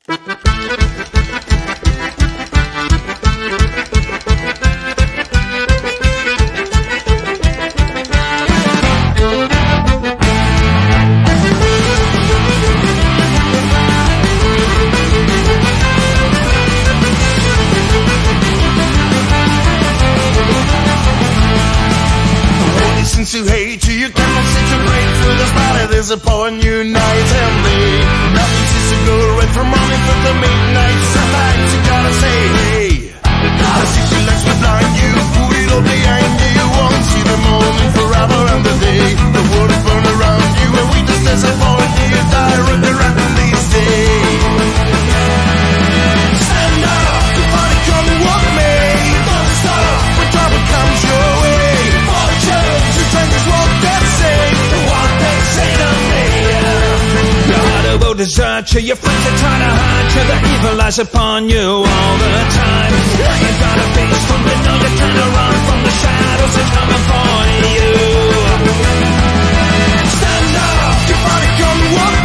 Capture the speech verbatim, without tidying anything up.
To hate you, you cannot sit to break through the spot. It is upon you night and day. Nothing seems to go right from morning to the midnight. Sometimes you gotta say, hey, the city lights will blind you, put it all behind you. You won't see the morning forever and the day. The world is burn around you, and we just disappoint you. You die running around these days. Stand up, the body come and walk me. Don't stop, when trouble comes your way. Strangers won't get saved for what they say to me. Your heart will desert you, your friends are trying to hurt you. The evil lies upon you all the time. You gotta face from the know you can't run from the shadows that's coming for you. Stand up, your body come walk